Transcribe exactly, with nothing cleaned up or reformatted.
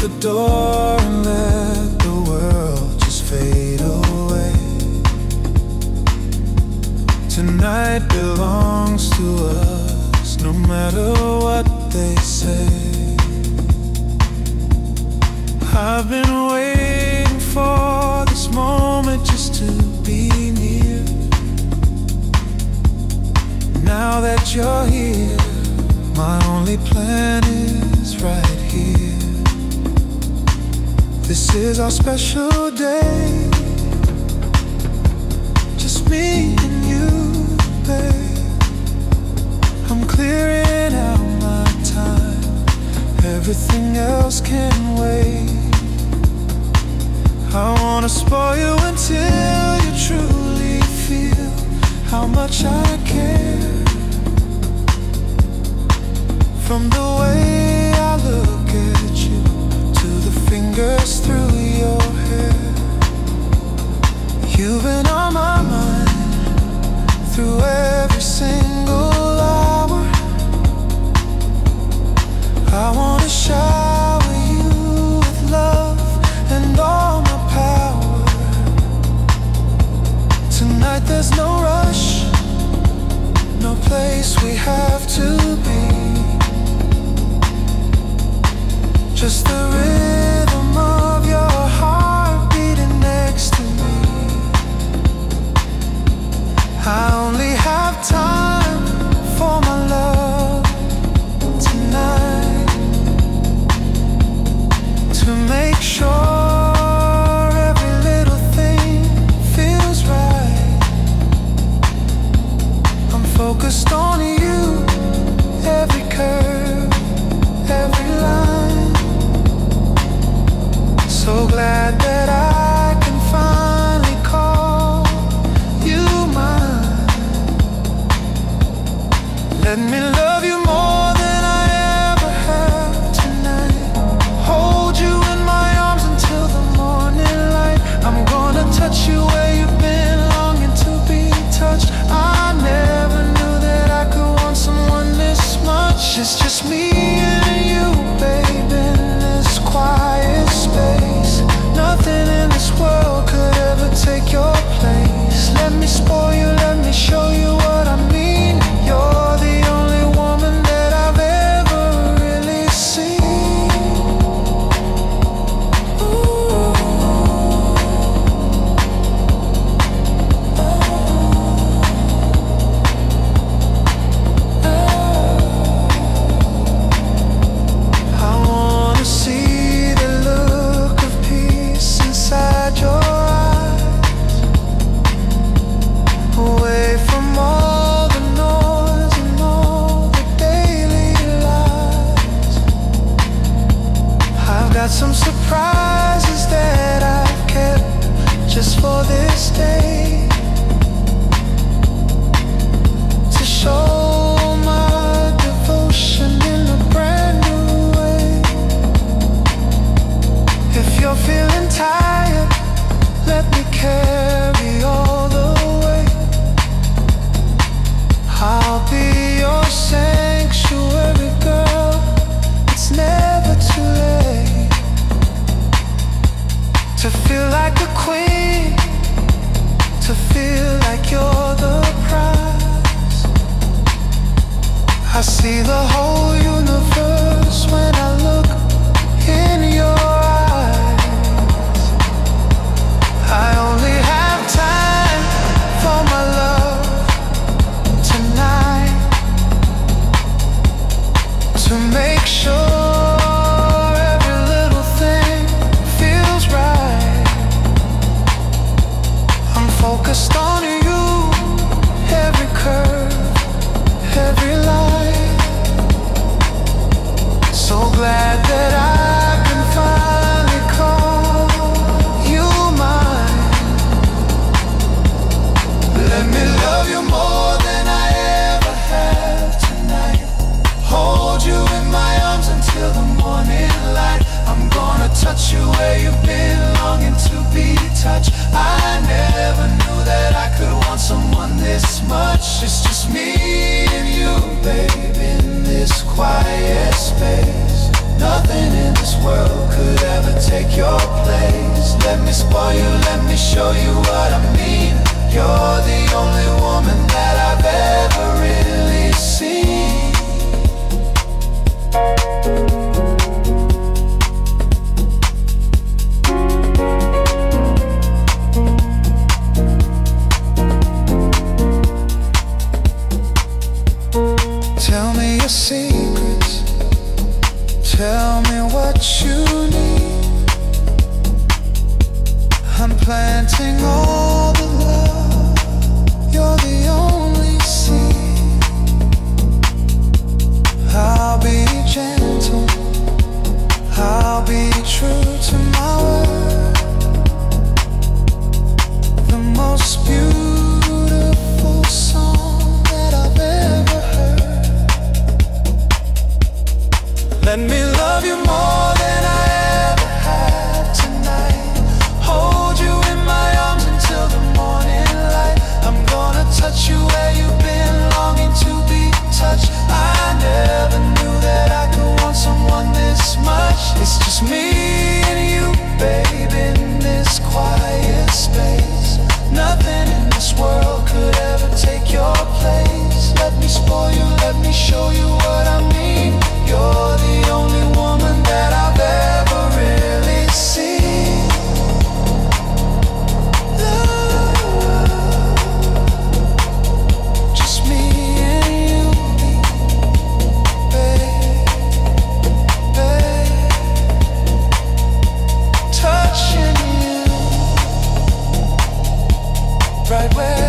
the door and let the world just fade away. Tonight belongs to us, no matter what they say. I've been waiting for this moment just to be near. Now that you're here, my only plan is right here. This is our special day, just me and you, babe. I'm clearing out my time, everything else can wait. I wanna spoil you until you truly feel how much I care. From the way I look at you, to the fingers through your hair. You've been on my mind through every single hour. I wanna shower you with love and all my power. Tonight there's no rush, no place we have to be. Just the rhythm of your heart beating next to me. I only have time for my love tonight, to make sure every little thing feels right. I'm focused on you, every curve, every line. So glad that I can finally call you mine. Let me love you more than I ever have tonight. Hold you in my arms until the morning light. I'm gonna touch you where you've been longing to be touched. I never knew that I could want someone this much. It's just me and you, babe, in this quiet space. Nothing in this world could ever take your place. Let me spoil you, let me show you what I mean. You're the only woman that I've ever really seen. Ooh. I wanna see the look of peace inside your eyes, away from all the noise and all the daily lies. I've got some surprises that I've kept just for this day, to show my devotion in a brand new way. If you're feeling tired, let me carry all the way. I'll be your sanctuary, girl. It's never too late to feel like a queen, to feel like you're the prize. I see the whole universe when I look in your eyes. I only have time for my love tonight, to make sure every little thing feels right. I'm focused on you, every curve, every line. So glad that I can finally call you mine. Let me love you more than I ever have tonight. Hold you in my arms until the morning light. I'm gonna touch you where you've been longing to be touched. I never knew that I could want someone this much. It's just me and you, babe, in this quiet space. Nothing in this world could take your place. Let me spoil you, let me show you what I mean. You're the only woman that I've ever really seen. Tell me your secrets, tell me what you need. I'm planting all the love, you're the only seed. I'll be gentle, I'll be true to my word. The most beautiful song that I've ever heard. Let me love you more than I ever have tonight. Hold you in my arms until the morning light. I'm gonna touch you where you've been longing to be touched. I never knew that I could want someone this much. It's just me and you, babe, in this quiet space. Nothing in this world could ever take your place. Let me spoil you, let me show you what I mean. You're the only woman that I've ever really seen. Love, just me and you, babe, babe. Touching you right where